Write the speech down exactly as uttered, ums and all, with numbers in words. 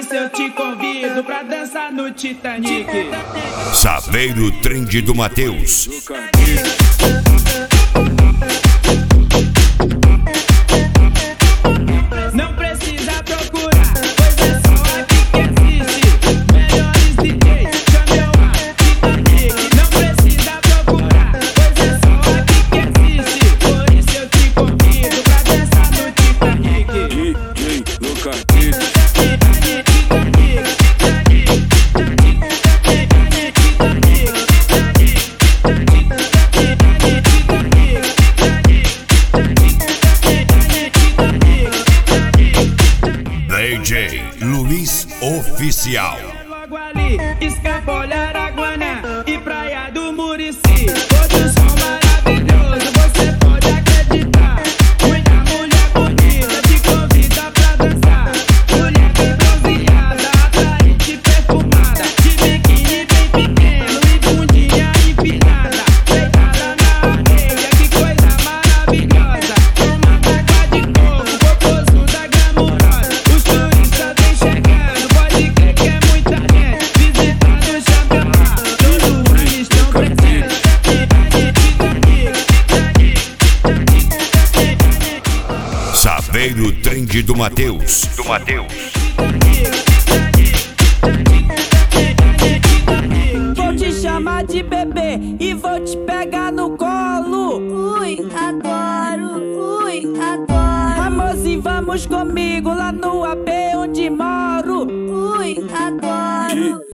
isso eu te convido pra dançar no Titanic. Saveiro Trend do Matheus. Não precisa procurar, pois é só aqui que existe. Melhores D Js, chame eu a Titanic. Não precisa procurar, pois é só aqui que existe. Por isso eu te convido pra dançar no Titanic. D J Lucas. D J Luiz Oficial. Logo ali, Escapole, Araguana e Praia do Murici. Outro som maravilhoso, você pode acreditar. Muita mulher bonita te convida pra dançar. Mulher bem bronzeada, atraente, perfumada, de biquíni bem pequeno e bundinha empinada. Deitada na areia, que coisa maravilhosa. Tomando água de coco, popozuda glamurosa. Os turistas vem chegando, pode crer que é muita gente visitando o Champion. Todo ano estão presentes. Saveiro Trend do Matheus. Do Matheus. Vou te chamar de bebê e vou te pegar no colo. Ui, adoro, ui, adoro. Amorzinho, vamos comigo lá no A P onde moro. Ui, adoro.